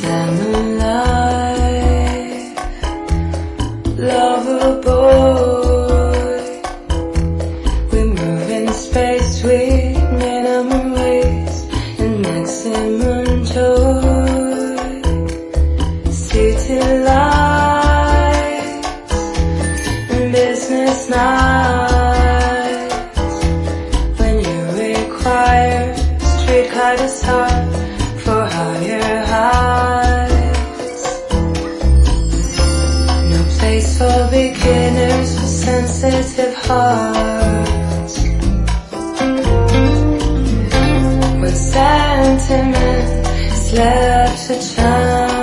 alive. Lover boy, we move in space with minimum waste and maximum joy. City lights and business nights, when you require street car to start for higher heights. No place for beginners with sensitive hearts. When sentiment is left to chance,